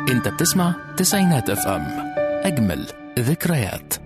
انت بتسمع تسعينات اف ام، اجمل ذكريات.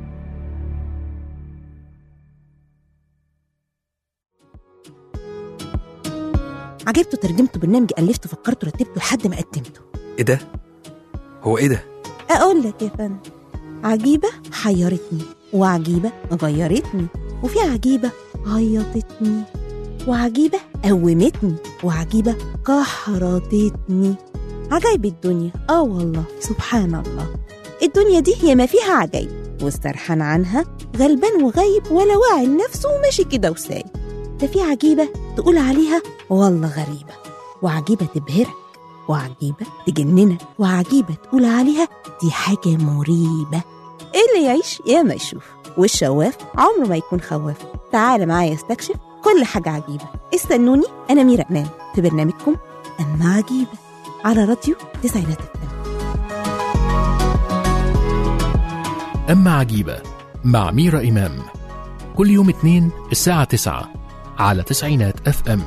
عجبته ترجمته برنامج ألفته فكرته رتبته لحد ما قدمته. ايه ده؟ هو ايه ده؟ أقول لك يا فندم، عجيبة حيرتني، وعجيبة غيرتني، وفي عجيبة عيطتني، وعجيبة قومتني، وعجيبة كحرتتني. عجائب الدنيا، والله سبحان الله. الدنيا دي هي ما فيها عجائب، واسترحان عنها غلبان وغايب ولا واعي لنفسه وماشي كده وسايب. ده في عجيبة تقول عليها والله غريبة، وعجيبة تبهرك، وعجيبة تجننك، وعجيبة تقول عليها دي حاجة مريبة. اللي يعيش يا ما يشوف، والشواف عمره ما يكون خواف. تعال معايا استكشف كل حاجة عجيبة. استنوني، أنا ميرا إمام في برنامجكم أما عجيبة على راديو تسعينات اف ام. أما عجيبة مع ميرا إمام، كل يوم اثنين الساعة 9 على تسعينات اف ام.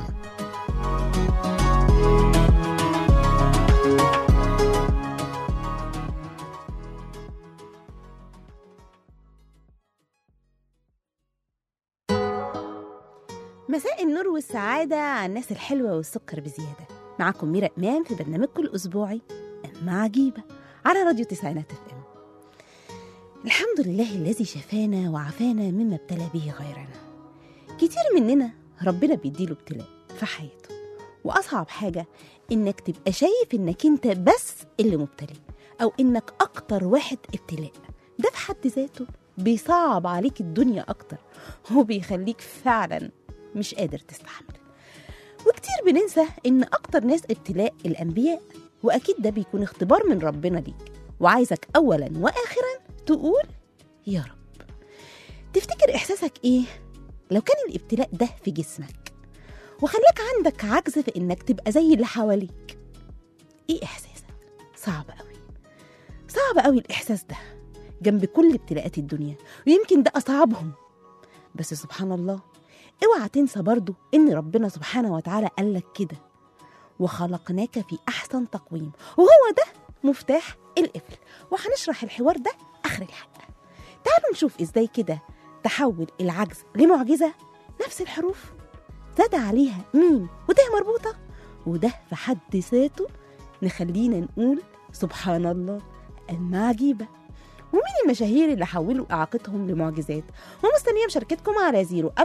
مساء النور والسعادة على الناس الحلوة والسكر بزيادة. معكم ميرا إمام في برنامجكم الأسبوعي أما عجيبة على راديو تسعينات اف ام. الحمد لله الذي شفانا وعافانا مما ابتلى به غيرنا. كتير مننا ربنا بيديله ابتلاء في حياته، وأصعب حاجة إنك تبقى شايف إنك أنت بس اللي مبتلي، أو إنك أكتر واحد ابتلاء. ده في حد ذاته بيصعب عليك الدنيا أكتر، وبيخليك فعلا مش قادر تستحمل. وكتير بننسى إن أكتر ناس ابتلاء الأنبياء، وأكيد ده بيكون اختبار من ربنا ليك، وعايزك أولا وآخرا تقول يا رب. تفتكر إحساسك إيه لو كان الابتلاء ده في جسمك وخلاك عندك عجز في إنك تبقى زي اللي حواليك؟ إيه إحساسك؟ صعب قوي، صعب قوي الإحساس ده جنب كل ابتلاءات الدنيا، ويمكن ده أصعبهم. بس سبحان الله، اوعى تنسى برضو إن ربنا سبحانه وتعالى قالك كده: وخلقناك في أحسن تقويم، وهو ده مفتاح القفل. وهنشرح الحوار ده آخر الحلقة. تعالوا نشوف إزاي كده تحول العجز لمعجزة. نفس الحروف زاد عليها ميم وده مربوطة، وده في حد ذاته نخلينا نقول سبحان الله أما عجيبة. ومين المشاهير اللي حولوا إعاقتهم لمعجزات؟ ومستنية مشاركتكم على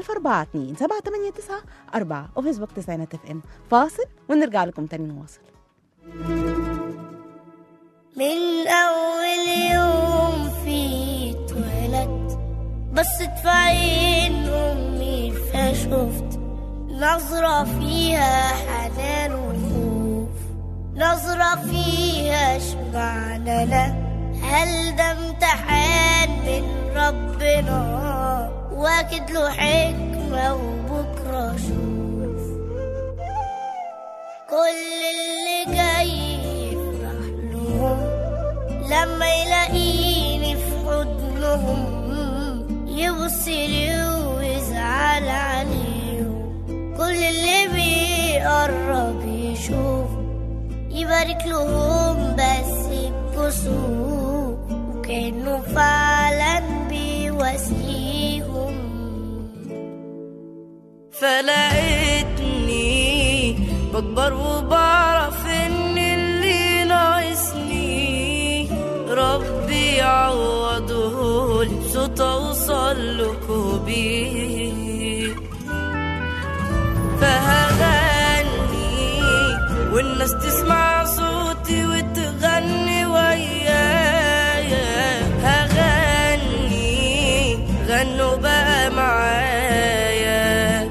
014278994 وفيسبوك تسعينات اف ام. فاصل ونرجع لكم تاني نواصل. من أول يوم في اتولدت بصت في عين أمي فشفت نظرة فيها حنان وخوف، نظرة فيها اشمعنى لا، هل ده امتحان من ربنا واكد له حكمة وبكرة شوف. كل اللي جاي يفرح لهم لما يلاقيني في حضنهم، يبص لي ويزعل عليهم. كل اللي بيقرب يشوف يبارك لهم بس بكسوف، وكأنه فعلا بيواسيهم. فلقيتني بكبر وبعرف ان اللي ناقصني ربي يعوضه لي بصوت اوصل لكم بيه. فهغني والناس تسمع صوتي وتغني ويايا، هغني غنوا بقى معايا.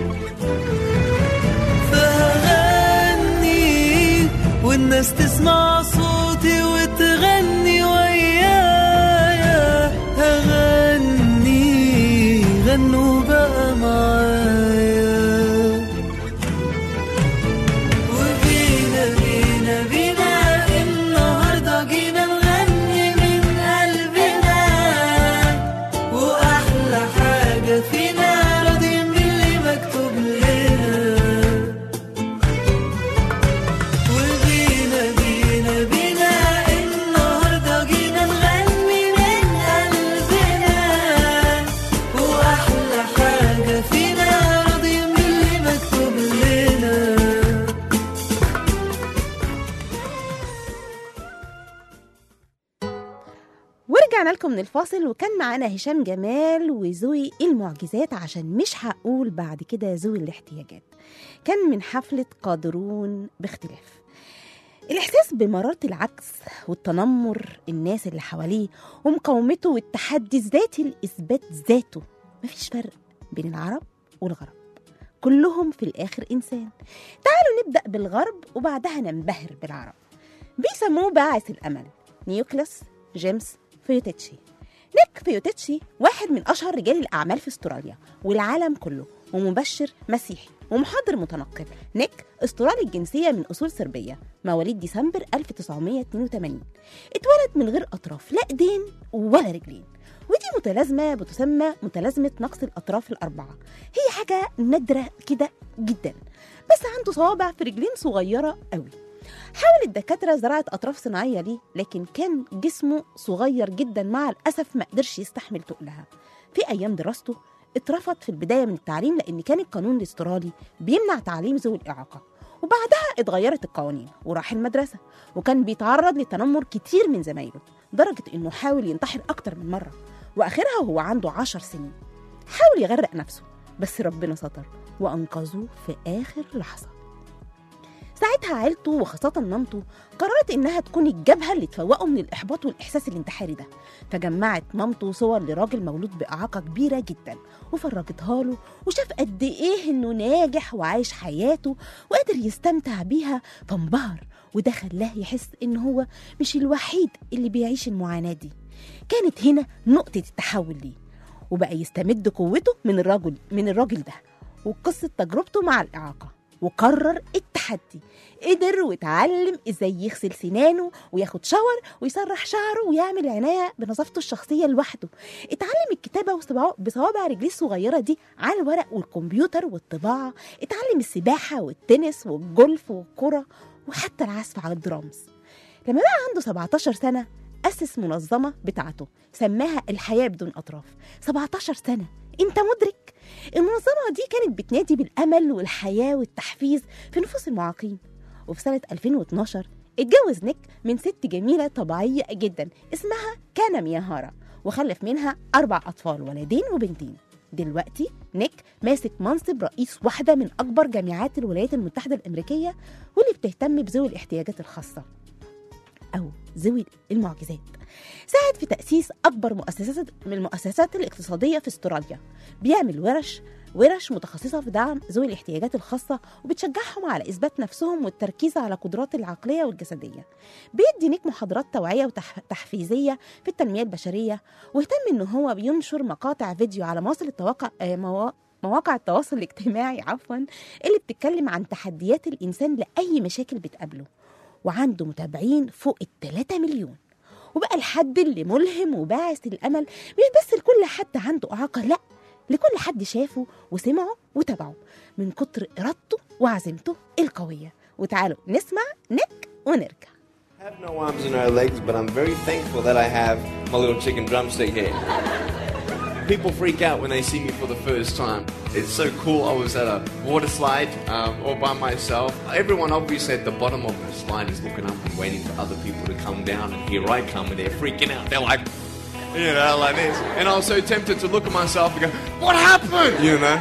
فهغني والناس تسمع صوتي وتغني ويايا، هغني غنوا بقى معايا. بينا لكم من الفاصل وكان معانا هشام جمال وذوي المعجزات، عشان مش هقول بعد كده ذوي الاحتياجات. كان من حفلة قادرون باختلاف. الإحساس بمرارة العكس والتنمر الناس اللي حواليه ومقاومته والتحدي الذاتي لإثبات ذاته. مفيش فرق بين العرب والغرب، كلهم في الآخر إنسان. تعالوا نبدأ بالغرب وبعدها ننبهر بالعرب. بيسموه باعث الأمل، نيوكلاس جيمس فيوتيتشي. نيك فيوتيتشي واحد من أشهر رجال الأعمال في استراليا والعالم كله، ومبشر مسيحي ومحاضر متنقل. نيك استرالي الجنسية من أصول صربية، مواليد ديسمبر 1982. اتولد من غير أطراف، لا إيدين ولا رجلين، ودي متلازمة بتسمى متلازمة نقص الأطراف الأربعة. هي حاجة نادرة كده جدا، بس عنده صوابع في رجلين صغيرة قوي. حاول الدكاترة زراعة أطراف صناعية ليه، لكن كان جسمه صغير جدا، مع الأسف ما قدرش يستحمل تقلها. في أيام دراسته اترفض في البداية من التعليم، لأن كان القانون الاسترالي بيمنع تعليم ذوي الإعاقة، وبعدها اتغيرت القوانين وراح المدرسة، وكان بيتعرض لتنمر كتير من زمايله، درجة إنه حاول ينتحر أكتر من مرة، وآخرها وهو عنده 10 سنين حاول يغرق نفسه، بس ربنا ستر وأنقذوه في آخر لحظة. ساعتها عيلته وخاصة مامته قررت إنها تكون الجبهة اللي تفوقه من الإحباط والإحساس الانتحاري ده، فجمعت مامته صور لراجل مولود بإعاقة كبيرة جدا وفرجتها له، وشاف قد إيه إنه ناجح وعايش حياته وقادر يستمتع بيها، فانبهر، وده خلاه يحس إن هو مش الوحيد اللي بيعيش المعاناة دي. كانت هنا نقطة التحول ليه، وبقى يستمد قوته من الراجل ده وقصة تجربته مع الإعاقة، وقرر التحدي. قدر واتعلم ازاي يغسل سنانه وياخد شاور ويسرح شعره ويعمل عناية بنظافته الشخصية لوحده. اتعلم الكتابة بصوابع رجليه الصغيرة دي على الورق والكمبيوتر والطباعة. اتعلم السباحة والتنس والجولف والكرة وحتى العزف على الدرامز. لما بقى عنده 17 سنة أسس منظمة بتاعته سماها الحياة بدون أطراف. 17 سنة، انت مدرك؟ المنظمة دي كانت بتنادي بالأمل والحياة والتحفيز في نفوس المعاقين. وفي سنة 2012 اتجوز نيك من ست جميلة طبيعية جدا اسمها كانا مياهارا، وخلف منها 4 أطفال، ولدين وبنتين. دلوقتي نيك ماسك منصب رئيس واحدة من أكبر جامعات الولايات المتحدة الأمريكية، واللي بتهتم بذوي الاحتياجات الخاصة أو ذوي المعجزات. ساعد في تأسيس أكبر من المؤسسات الاقتصادية في استراليا، بيعمل ورش متخصصة في دعم ذوي الاحتياجات الخاصة، وبتشجعهم على إثبات نفسهم والتركيز على قدرات العقلية والجسدية. بيدي نيك محاضرات توعية وتحفيزية في التنمية البشرية، واهتم إن هو بينشر مقاطع فيديو على مواقع التواصل الاجتماعي اللي بتتكلم عن تحديات الإنسان لأي مشاكل بتقابله، وعنده متابعين فوق 3 مليون. وبقى الحد اللي ملهم وباعث الأمل مش بس لكل حد عنده إعاقة، لأ، لكل حد شافه وسمعه وتابعه من كتر إرادته وعزيمته القوية. وتعالوا نسمع نيك ونرجع. I have no arms and no legs, but I'm very thankful that I have my little chicken drumstick here. People freak out when they see me for the first time. It's so cool. I was at a water slide all by myself. Everyone obviously at the bottom of the slide is looking up and waiting for other people to come down, and here I come and they're freaking out. They're like, you know, like this. And I was so tempted to look at myself and go, what happened? You know?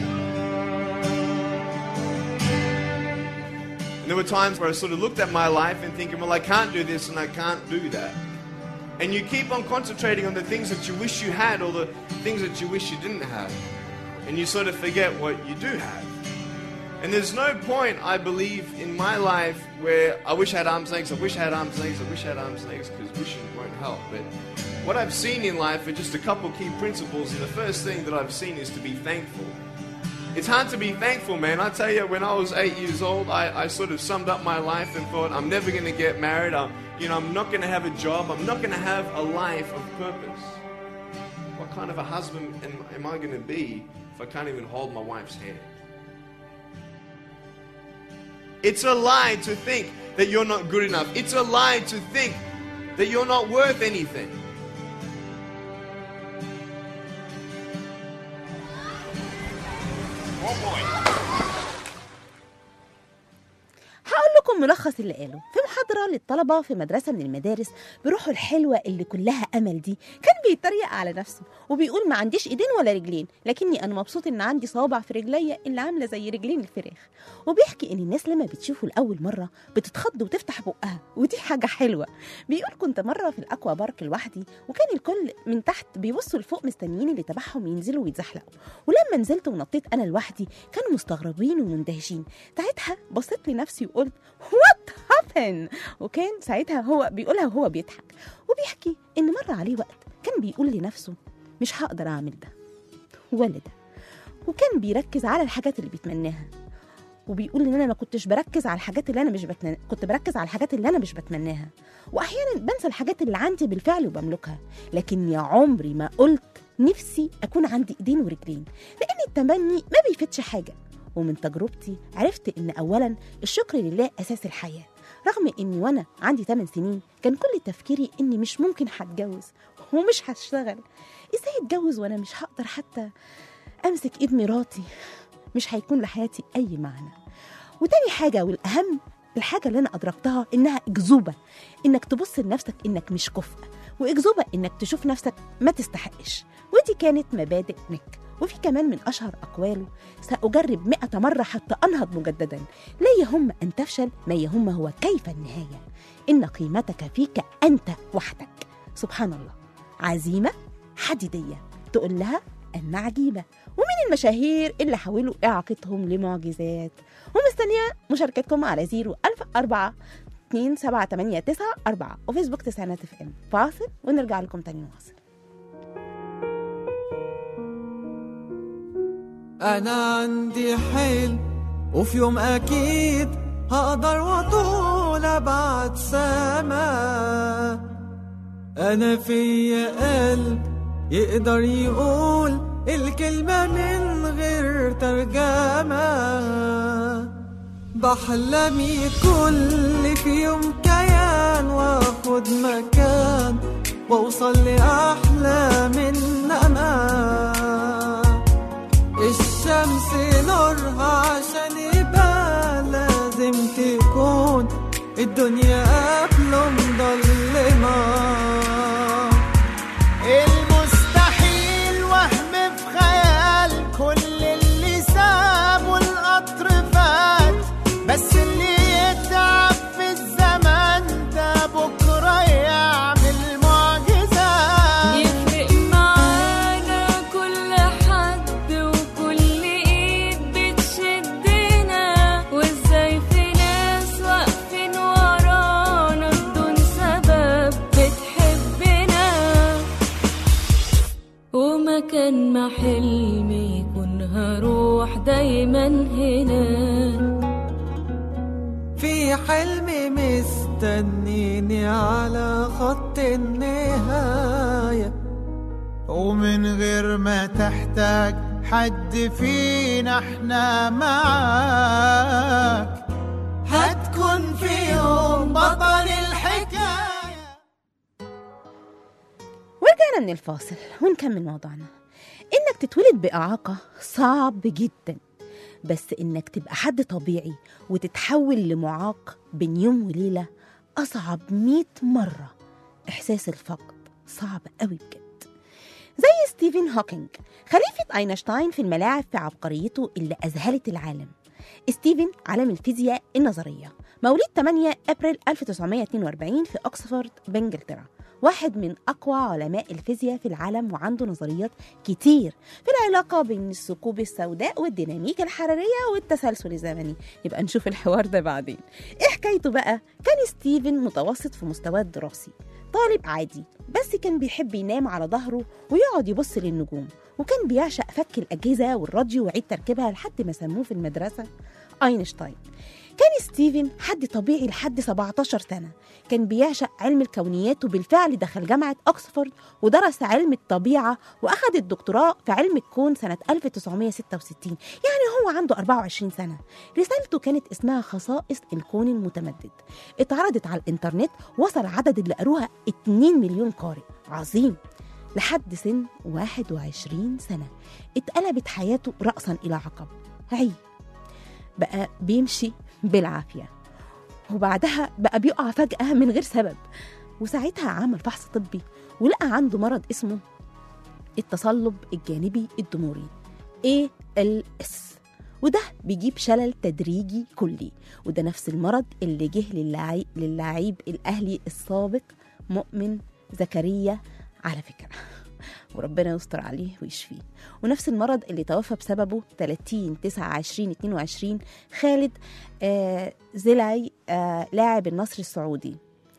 And there were times where I sort of looked at my life and thinking, well, I can't do this and I can't do that. And you keep on concentrating on the things that you wish you had or the things that you wish you didn't have. And you sort of forget what you do have. And there's no point, I believe, in my life where I wish I had arms and legs, I wish I had arms and legs, I wish I had arms and legs, because wishing won't help. But what I've seen in life are just a couple key principles, and the first thing that I've seen is to be thankful. It's hard to be thankful, man. I tell you, when I was 8 years old, I sort of summed up my life and thought, I'm never going to get married, I'm not going to have a job, I'm not going to have a life of purpose. What kind of a husband am I going to be if I can't even hold my wife's hand? It's a lie to think that you're not good enough. It's a lie to think that you're not worth anything. هقول لكم ملخص اللي قاله. في محاضرة للطلبة في مدرسة من المدارس بروحه الحلوة اللي كلها أمل دي، كان بيتريق على نفسه وبيقول ما عنديش إيدين ولا رجلين، لكني أنا مبسوط إن عندي صوابع في رجليا اللي عاملة زي رجلين الفراخ. وبيحكي إن الناس لما بتشوفه لأول مرة بتتخض وتفتح بقها، ودي حاجة حلوة. بيقول كنت مرة في الأكوا بارك لوحدي، وكان الكل من تحت بيبصوا لفوق مستنيين اللي تبعهم ينزلوا ويتزحلقوا، ولما نزلت ونطيت أنا لوحدي كانوا مستغربين ومندهشين. ساعتها بصيت لنفسي وقلت وات هابن، وكان ساعتها هو بيقولها وهو بيضحك. وبيحكي إن مر عليه وقت كان بيقول لنفسه مش هقدر أعمل ده ولا ده، وكان بيركز على الحاجات اللي بيتمناها. وبيقول ان انا ما كنتش بركز على الحاجات اللي انا مش كنت بركز على الحاجات اللي انا مش بتمناها، واحيانا بنسى الحاجات اللي عندي بالفعل وبملكها. لكن يا عمري ما قلت نفسي اكون عندي ايدين ورجلين، لان التمني ما بيفيدش حاجه. ومن تجربتي عرفت ان اولا الشكر لله اساس الحياه، رغم اني وانا عندي 8 سنين كان كل تفكيري اني مش ممكن هتجوز ومش هشتغل. ازاي اتجوز وانا مش هقدر حتى امسك ايد مراتي؟ مش هيكون لحياتي أي معنى. وتاني حاجة والأهم، الحاجة اللي أنا أدركتها إنها أكذوبة، إنك تبص لنفسك إنك مش كفء، وأكذوبة إنك تشوف نفسك ما تستحقش. ودي كانت مبادئ نيك. وفي كمان من أشهر أقواله سأجرب 100 مرة حتى أنهض مجددا، لا يهم أن تفشل، ما يهم هو كيف النهاية، إن قيمتك فيك أنت وحدك. سبحان الله، عزيمة حديدية تقول لها أن عجيبة. ومن المشاهير اللي حاولوا إعاقتهم لمعجزات. ومستنية مشاركتكم على 010427894 وفيسبوك تسعينات اف ام. فاصل ونرجع لكم تاني نواصل. أنا عندي حلم وفي يوم أكيد هقدر وطول أبعد سما. أنا فيا قلب يقدر يقول الكلمة من غير ترجمة. بحلم كل في يوم كيان واخد مكان واوصل لأحلى من أنا. الشمس نورها عشان يبقى لازم تكون الدنيا قبله مضلمة. المستحيل وهم في خيال، كل اللي سابه القطر فات، بس اللي يتعب في الزمن ده بكرة يعمل معجزات. يفرق معانا كل حد وكل ايد بتشدنا، وازاي في ناس واقفين ورانا بدون سبب بتحبنا. وما كان ما حلمي يكون هروح دايما هنا. في حلمي مستنيني على خط النهاية، ومن غير ما تحتاج حد فينا احنا معاك، هتكون في يوم بطل الحكاية. ورجعنا من الفاصل ونكمل موضوعنا. إنك تتولد بإعاقة صعب جدا، بس إنك تبقى حد طبيعي وتتحول لمعاق بين يوم وليلة أصعب 100 مرة. إحساس الفقد صعب قوي بجد. زي ستيفن هوكينج خليفة أينشتاين في الملاعب في عبقريته اللي أذهلت العالم. ستيفن عالم الفيزياء النظرية، مواليد 8 أبريل 1942 في أكسفورد بإنجلترا، واحد من أقوى علماء الفيزياء في العالم، وعنده نظريات كتير في العلاقة بين الثقوب السوداء والديناميكا الحرارية والتسلسل الزمني. يبقى نشوف الحوار ده بعدين. إيه حكايته بقى؟ كان ستيفن متوسط في مستواه الدراسي، طالب عادي، بس كان بيحب ينام على ظهره ويقعد يبص للنجوم، وكان بيعشق فك الأجهزة والراديو وعيد تركيبها لحد ما سموه في المدرسة أينشتاين. كان ستيفن حد طبيعي لحد 17 سنة، كان بيعشق علم الكونيات، وبالفعل دخل جامعة أكسفورد ودرس علم الطبيعة وأخذ الدكتوراه في علم الكون سنة 1966، يعني هو عنده 24 سنة. رسالته كانت اسمها خصائص الكون المتمدد، اتعرضت على الإنترنت، وصل عدد اللي قروها 2 مليون قارئ. عظيم. لحد سن 21 سنة اتقلبت حياته رأسا إلى عقب. عيب بقى بيمشي بالعافية، وبعدها بقى بيقع فجأة من غير سبب. وساعتها عمل فحص طبي ولقى عنده مرض اسمه التصلب الجانبي الضموري ALS، وده بيجيب شلل تدريجي كلي. وده نفس المرض اللي جه للاعب الأهلي السابق مؤمن زكريا على فكرة، وربنا يستر عليه ويشفيه. ونفس المرض اللي توفى بسببه 30/9/2022 خالد زلعي لاعب النصر السعودي،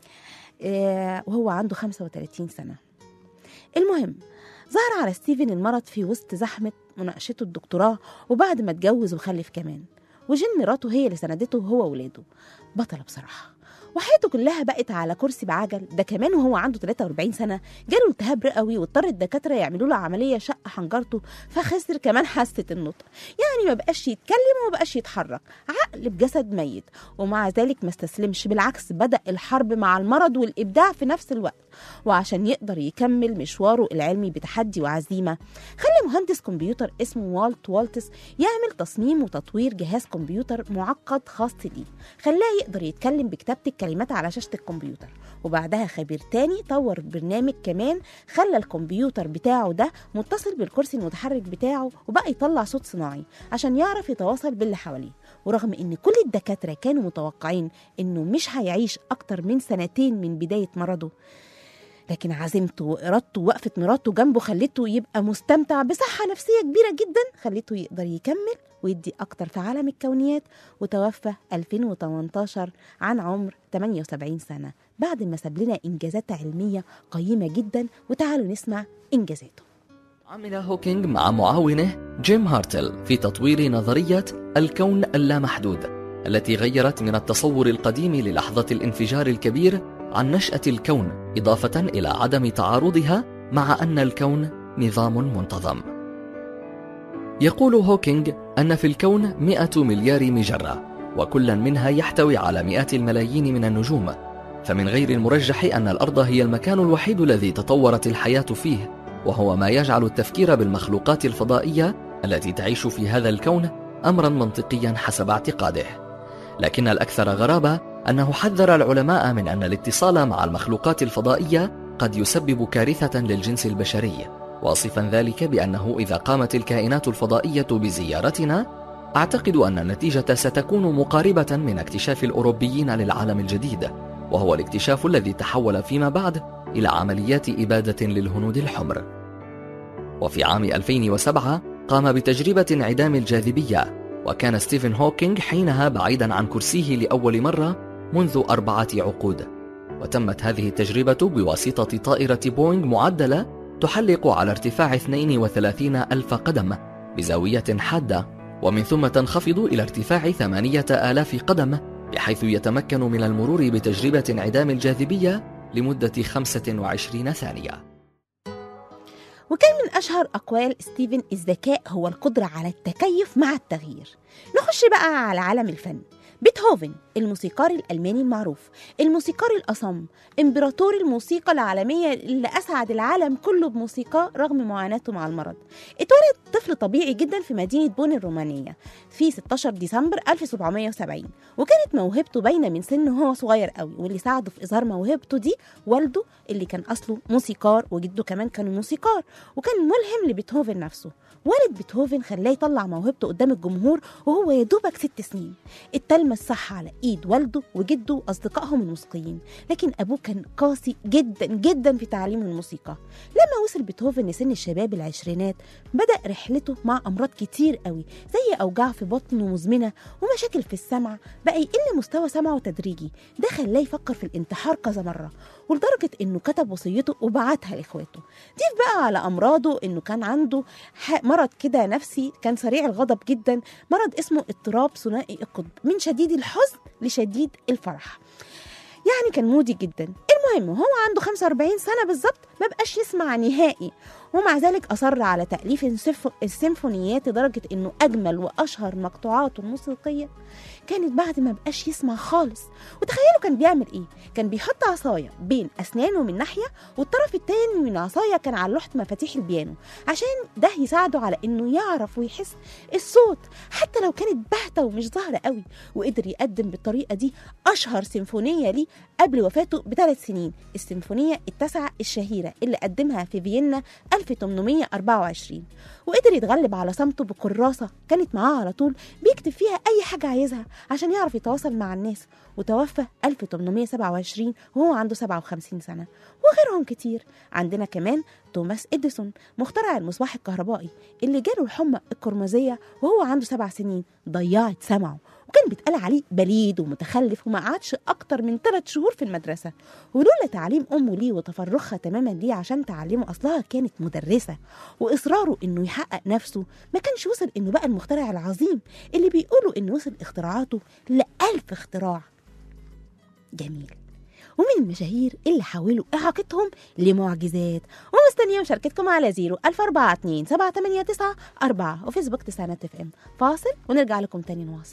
وهو عنده 35 سنة. المهم ظهر على ستيفن المرض في وسط زحمة مناقشته الدكتوراه، وبعد ما اتجوز وخلف كمان، وجين مراته هي اللي سندته هو وولاده. بطلة بصراحة، وحياته كلها بقت على كرسي بعجل، ده كمان وهو عنده 43 سنة جاله التهاب رئوي، واضطر الدكاترة يعملوا له عملية شق حنجرته، فخسر كمان حاسة النطق. يعني ما بقاش يتكلم وما بقاش يتحرك، عقل بجسد ميت. ومع ذلك ما استسلمش، بالعكس بدأ الحرب مع المرض والإبداع في نفس الوقت. وعشان يقدر يكمل مشواره العلمي بتحدي وعزيمة، خلى مهندس كمبيوتر اسمه والت والتس يعمل تصميم وتطوير جهاز كمبيوتر معقد خاص ليه، خلاه يقدر يتكلم بكتابة الكلمات على شاشة الكمبيوتر. وبعدها خبير تاني طور برنامج كمان خلى الكمبيوتر بتاعه ده متصل بالكرسي المتحرك بتاعه، وبقى يطلع صوت صناعي عشان يعرف يتواصل باللي حواليه. ورغم ان كل الدكاترة كانوا متوقعين انه مش هيعيش اكتر من 2 من بداية مرضه، لكن عزيمته وإرادته ووقفة مراته جنبه خلته يبقى مستمتع بصحة نفسية كبيرة جدا، خلته يقدر يكمل ويدي أكتر في عالم الكونيات. وتوفى 2018 عن عمر 78 سنة بعد ما ساب لنا إنجازات علمية قيمة جدا. وتعالوا نسمع إنجازاته. عمل هوكينج مع معاونه جيم هارتل في تطوير نظرية الكون اللامحدود، التي غيرت من التصور القديم للحظة الانفجار الكبير عن نشأة الكون، إضافة إلى عدم تعارضها مع أن الكون نظام منتظم. يقول هوكينج أن في الكون 100 مليار مجرة، وكل منها يحتوي على مئات الملايين من النجوم، فمن غير المرجح أن الأرض هي المكان الوحيد الذي تطورت الحياة فيه، وهو ما يجعل التفكير بالمخلوقات الفضائية التي تعيش في هذا الكون أمرا منطقيا حسب اعتقاده. لكن الأكثر غرابة أنه حذر العلماء من أن الاتصال مع المخلوقات الفضائية قد يسبب كارثة للجنس البشري، واصفا ذلك بأنه إذا قامت الكائنات الفضائية بزيارتنا، أعتقد أن النتيجة ستكون مقاربة من اكتشاف الأوروبيين للعالم الجديد، وهو الاكتشاف الذي تحول فيما بعد إلى عمليات إبادة للهنود الحمر. وفي عام 2007 قام بتجربة انعدام الجاذبية، وكان ستيفن هوكينج حينها بعيدا عن كرسيه لأول مرة منذ 4 عقود. وتمت هذه التجربة بواسطة طائرة بوينغ معدلة تحلق على ارتفاع 32,000 قدم بزاوية حادة، ومن ثم تنخفض إلى ارتفاع 8,000 قدم، بحيث يتمكن من المرور بتجربة انعدام الجاذبية لمدة 25 ثانية. وكان من أشهر أقوال ستيفن الذكاء هو القدرة على التكيف مع التغيير. نخش بقى على عالم الفن. بيتهوفن الموسيقار الألماني المعروف، الموسيقار الأصم، إمبراطور الموسيقى العالمية اللي أسعد العالم كله بموسيقى رغم معاناته مع المرض. اتولد طفل طبيعي جدا في مدينة بون الرومانية في 16 ديسمبر 1770، وكانت موهبته باينة من سنه وهو صغير قوي. واللي ساعده في إظهار موهبته دي والده اللي كان أصله موسيقار، وجده كمان كان موسيقار، وكان ملهم لبيتهوفن نفسه. والد بيتهوفن خلاه يطلع موهبته قدام الجمهور وهو يدوبك 6 سنين. التلمس صح على ايد والده وجده واصدقائهم الموسيقيين، لكن ابوه كان قاسي جدا جدا في تعليمه الموسيقى. لما وصل بيتهوفن لسن الشباب العشرينات بدأ رحلته مع امراض كتير قوي، زي اوجاع في بطنه مزمنه ومشاكل في السمع. بقى يقل مستوى سمعه تدريجي، ده خلاه يفكر في الانتحار كذا مره، ولدرجه انه كتب وصيته وبعتها لاخواته. ضيف بقى على امراضه انه كان عنده مرض كده نفسي، كان سريع الغضب جدا، مرض اسمه اضطراب ثنائي القطب، من شديد الحزن لشديد الفرح. يعني كان مودي جدا. المهم هو عنده 45 سنة بالظبط ما بقاش يسمع نهائي، ومع ذلك أصر على تأليف السيمفونيات لدرجة إنه أجمل وأشهر مقطوعاته الموسيقية كانت بعد ما بقاش يسمع خالص. وتخيلوا كان بيعمل إيه؟ كان بيحط عصاية بين أسنانه من ناحية، والطرف التاني من العصاية كان على لوحة مفاتيح البيانو، عشان ده يساعده على إنه يعرف ويحس الصوت حتى لو كانت باهتة ومش ظاهرة قوي. وقدر يقدم بالطريقة دي أشهر سيمفونية ليه قبل وفاته ب3 سنين، السيمفونية التاسعة الشهيرة اللي قدمها في فيينا 1824. وقدر يتغلب على صمته بكراسة كانت معاه على طول بيكتب فيها أي حاجة عايزها عشان يعرف يتواصل مع الناس. وتوفى 1827 وهو عنده 57 سنة. وغيرهم كتير. عندنا كمان توماس إديسون مخترع المصباح الكهربائي اللي جاله الحمى القرمزية وهو عنده 7 سنين، ضيعت سمعه وكان بيتقال عليه بليد ومتخلف وما قعدش أكتر من 3 شهور في المدرسة. ولولا تعليم أمه ليه وتفرغها تماما ليه عشان تعلمه، أصلها كانت مدرسة، وإصراره إنه يحقق نفسه، ما كانش وصل إنه بقى المخترع العظيم اللي بيقولوا إنه وصل اختراعاته ل1000 اختراع. جميل. ومن المشاهير اللي حولوا إعاقتهم لمعجزات. ومستنية مشاركتكم على 014278994 وفيسبوك تسعينات اف ام. فاصل ونرجع لكم تاني نواصل.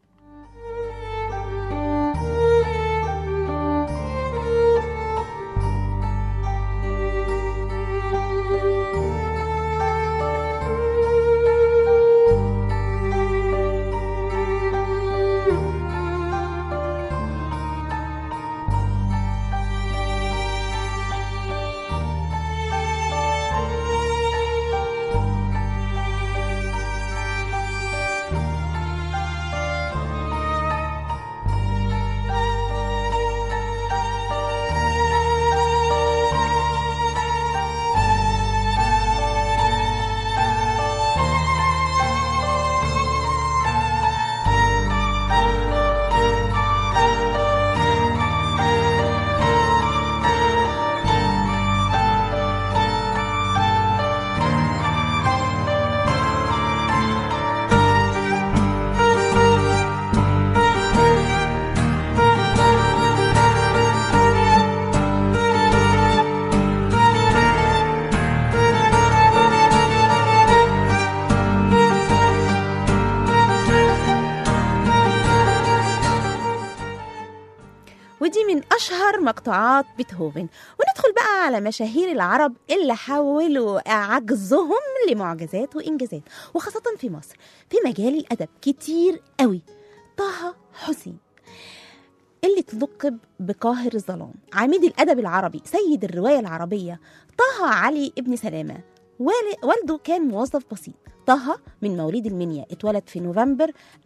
ودي من أشهر مقطوعات بيتهوفن. وندخل بقى على مشاهير العرب اللي حولوا عجزهم لمعجزات وإنجازات، وخاصة في مصر في مجال الأدب كتير قوي. طه حسين اللي تلقب بقاهر الظلام، عميد الأدب العربي، سيد الرواية العربية. طه علي ابن سلامة والده كان موظف بسيط. طه من مواليد المنيا، اتولد في نوفمبر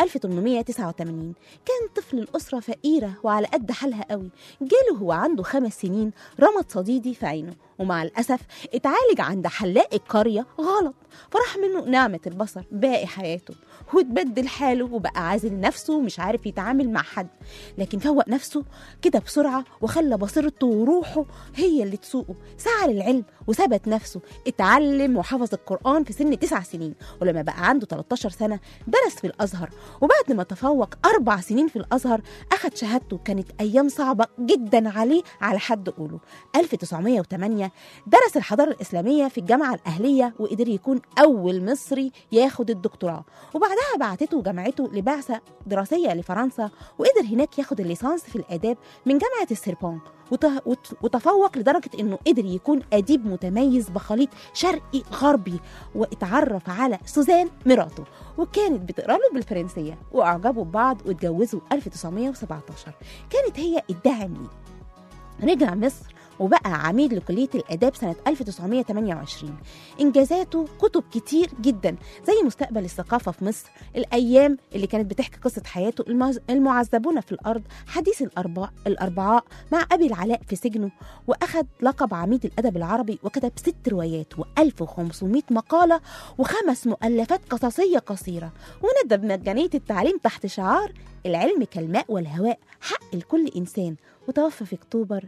1889. كان طفل الأسرة فقيرة وعلى قد حالها قوي. جاله هو عنده 5 سنين رمد صديدي في عينه، ومع الأسف اتعالج عند حلاق القرية غلط، فراح منه نعمة البصر باقي حياته، واتبدل حاله وبقى عازل نفسه ومش عارف يتعامل مع حد. لكن فوق نفسه كده بسرعة وخلى بصيرته وروحه هي اللي تسوقه. سعى للعلم وثبت نفسه، اتعلم وحفظ القرآن في سن 9 سنين، ولما بقى عنده 13 سنة درس في الأزهر. وبعد ما تفوق 4 سنين في الأزهر أخد شهادته. كانت أيام صعبة جدا عليه على حد قوله. 1908 درس الحضارة الإسلامية في الجامعة الأهلية، وقدر يكون أول مصري ياخد الدكتوراه. وبعدها بعتته جامعته لبعثة دراسية لفرنسا، وقدر هناك ياخد الليسانس في الآداب من جامعة السربون. وتفوق لدرجة إنه قدر يكون أديب متميز بخليط شرقي غربي. واتعرف على سوزان مراته، وكانت بتقرأ له بالفرنسية، وأعجبوا ببعض واتجوزوا 1917. كانت هي الداعم ليه. رجع مصر وبقى عميد لكلية الآداب سنة 1928. إنجازاته كتب كتير جدا زي مستقبل الثقافة في مصر، الأيام اللي كانت بتحكي قصة حياته، المعذبون في الأرض، حديث الأربعاء مع أبي العلاء في سجنه. وأخذ لقب عميد الأدب العربي، وكتب 6 روايات و1500 مقالة و5 مؤلفات قصصية قصيرة. وندب مجانية التعليم تحت شعار العلم كالماء والهواء، حق لكل إنسان. وتوفى في أكتوبر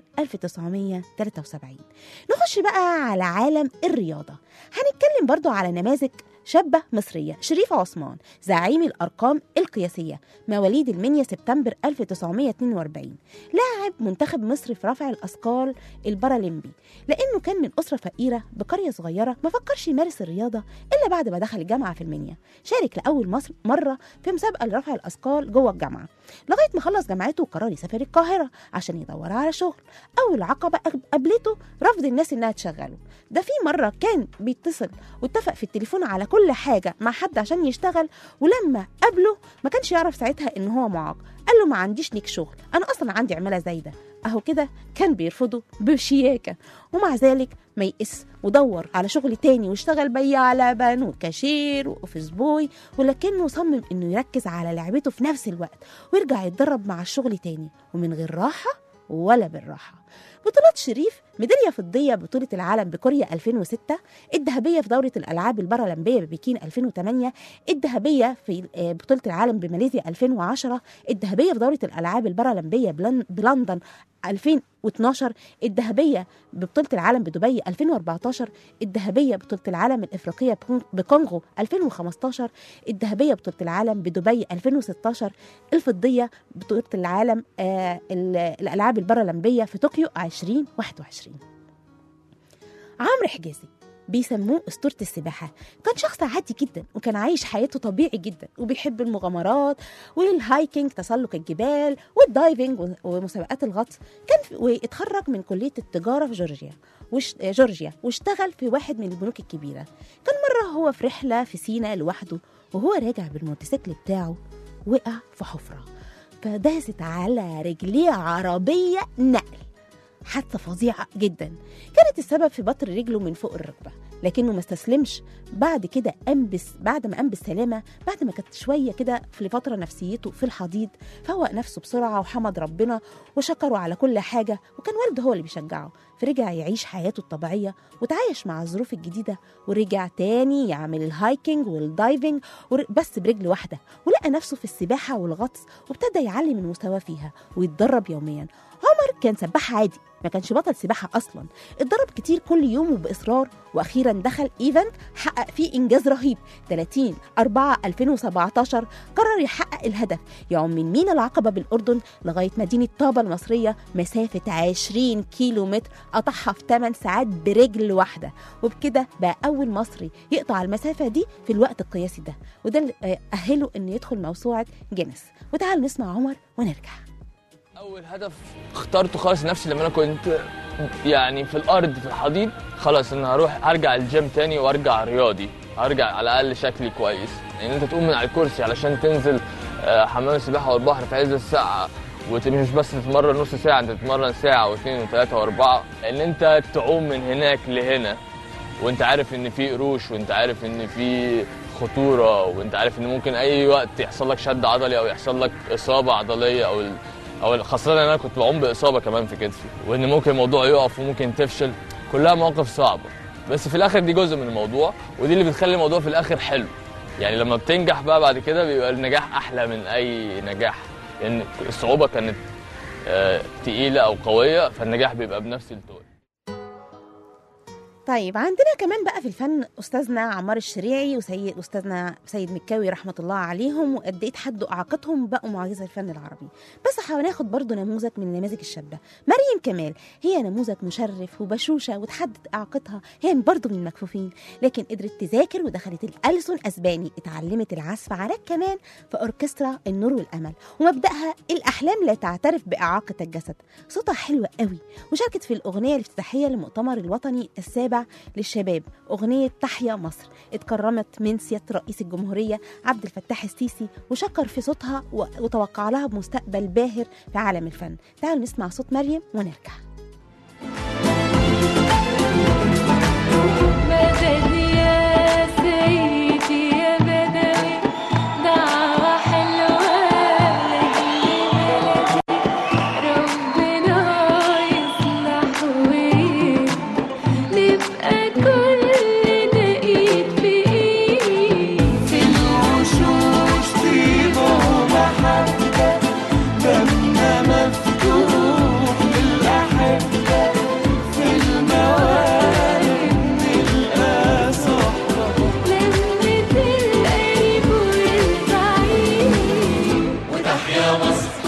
1973. نخش بقى على عالم الرياضة. هنتكلم برضو على نماذج شابة مصرية شريفة عثمان، زعيم الأرقام القياسية، مواليد المنيا سبتمبر 1942، لاعب منتخب مصر في رفع الأثقال البارالمبي. لأنه كان من أسرة فقيرة بقرية صغيرة ما فكرش يمارس الرياضة إلا بعد ما دخل الجامعة في المنيا. شارك لأول مرة في مسابقة لرفع الأثقال جوه الجامعة لغاية ما خلص جامعته وقرر يسافر القاهرة عشان يدور على شغل. أول عقبة قابلته رفض الناس إنها تشغله. ده في مرة كان بيتصل واتفق في التليفون على كل حاجة مع حد عشان يشتغل، ولما قابله ما كانش يعرف ساعتها إن هو معاق. قال له ما عنديش ليك شغل، أنا أصلا عندي عمالة زايدة. أهو كده كان بيرفضه بشياكة، ومع ذلك ما يقس ودور على شغل تاني واشتغل بياع لبن وكاشير وأوفيس بوي، ولكنه صمم إنه يركز على لعبته في نفس الوقت ويرجع يتدرب مع الشغل تاني ومن غير راحة ولا بالراحة. بطولات شريف: ميدالية فضية بطولة العالم بكوريا 2006، الذهبية في دورة الألعاب البارالمبية ببكين 2008، الذهبية في بطولة العالم بماليزيا 2010، الذهبية في دورة الألعاب البارالمبية بلندن 2012، الذهبية ببطولة العالم بدبي 2014، الذهبية ببطولة العالم الإفريقية بكونغو 2015، الذهبية ببطولة العالم بدبي 2016، الفضية بطولة العالم الألعاب البارالمبية في طوكيو 2021. عمرو حجازي بيسموه أسطورة السباحة. كان شخص عادي جدا وكان عايش حياته طبيعي جدا وبيحب المغامرات والهايكينج، تسلق الجبال والدايفنج ومسابقات الغطس. واتخرج من كلية التجارة في جورجيا واشتغل في واحد من البنوك الكبيرة. كان مرة هو في رحلة في سيناء لوحده وهو راجع بالموتوسيكل بتاعه وقع في حفرة فداست على رجليه عربية نقل. حادثة فظيعة جدا كانت السبب في بطر رجله من فوق الركبة، لكنه ما استسلمش. بعد ما قام بالسلامة، بعد ما كانت شوية كده في فترة نفسيته في الحضيض، فوق نفسه بسرعة وحمد ربنا وشكره على كل حاجة، وكان والده هو اللي بيشجعه. فرجع يعيش حياته الطبيعية وتعايش مع الظروف الجديدة، ورجع تاني يعمل الهايكينج والدايفنج بس برجل واحدة، ولقى نفسه في السباحة والغطس وابتدى يعلي من مستواه فيها ويتدرب يوميا. عمر كان سباح عادي، ما كانش بطل سباحة أصلا، اتدرب كتير كل يوم وبإصرار، وأخيرا دخل إيفنت حقق فيه إنجاز رهيب. 30/4/2017 قرر يحقق الهدف، يعوم من ميناء العقبة بالأردن لغاية مدينة طابة المصرية مسافة 20 كيلومتر، قطعها في 8 ساعات برجل واحدة، وبكده بقى أول مصري يقطع المسافة دي في الوقت القياسي ده، وده اللي أهله إنه يدخل موسوعة جينيس. وتعالوا نسمع عمر ونرجع. أول هدف اخترته خالص نفسي لما أنا كنت يعني في الأرض في الحضيض، خلاص أنا هرجع الجيم تاني وارجع رياضي، هرجع على الأقل شكلي كويس. يعني أنت تقوم من على الكرسي علشان تنزل حمام السباحة والبحر في عز الساعة، ومش بس تتمرن نص ساعة، أنت تتمرن ساعة واثنين وثلاثة وأربعة، إن أنت تعوم من هناك لهنا وأنت عارف إن في قروش وأنت عارف إن في خطورة وأنت عارف إن ممكن أي وقت يحصل لك شد عضلي أو يحصل لك إصابة عضلية أو خاصة أن أنا كنت بعوم بإصابة كمان في كتفي، وإن ممكن الموضوع يقف وممكن تفشل، كلها مواقف صعبة، بس في الآخر دي جزء من الموضوع، ودي اللي بتخلي الموضوع في الآخر حلو. يعني لما بتنجح بقى بعد كده بيبقى النجاح أحلى من أي نجاح، لأن الصعوبة كانت تقيلة أو قوية، فالنجاح بيبقى بنفس الطول. طيب عندنا كمان بقى في الفن أستاذنا عمار الشريعي وأستاذنا سيد مكاوي رحمة الله عليهم، وقد إيه تحدوا إعاقتهم بقوا معجزة الفن العربي. بس هناخد برضو نموذج من النماذج الشابة. مريم كمال هي نموذج مشرف وبشوشة وتحدت إعاقتها، هي برضو من المكفوفين، لكن قدرت تذاكر ودخلت الألسن أسباني، اتعلمت العزف على الكمان في أوركسترا النور والأمل، ومبدأها الأحلام لا تعترف بإعاقة الجسد. صوتها حلو قوي، وشاركت في الأغنية الافتتاحية للمؤتمر الوطني السابع للشباب، أغنية تحيا مصر. اتكرمت من سيادة رئيس الجمهورية عبد الفتاح السيسي، وشكر في صوتها وتوقع لها بمستقبل باهر في عالم الفن. تعالوا نسمع صوت مريم ونرجع. مدد يا سيدي يا بدوي، دعوة حلوة ربنا يصلح نبقى كلنا ايد في ايد، في الوشوش طيبة ومحبة، دمنا مفتوح للأحبة،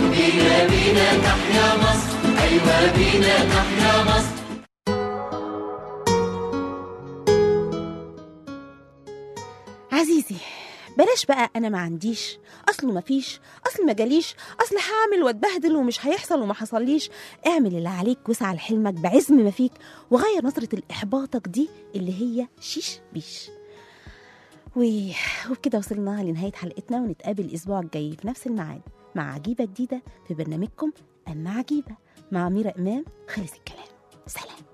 بينا بينا تحيا مصر، أيوة بينا تحيا مصر. عزيزي بلاش بقى انا ما عنديش، اصله ما فيش، اصل ما جاليش، اصل هعمل واتبهدل ومش هيحصل وما حصليش. اعمل اللي عليك واسعى لحلمك بعزم ما فيك، وغير نظرة الاحباطك دي اللي هي شيش بيش. وبكده وصلنا لنهاية حلقتنا، ونتقابل الاسبوع الجاي في نفس الميعاد مع عجيبة جديدة في برنامجكم أما عجيبة مع أميرة إمام. خلص الكلام، سلام.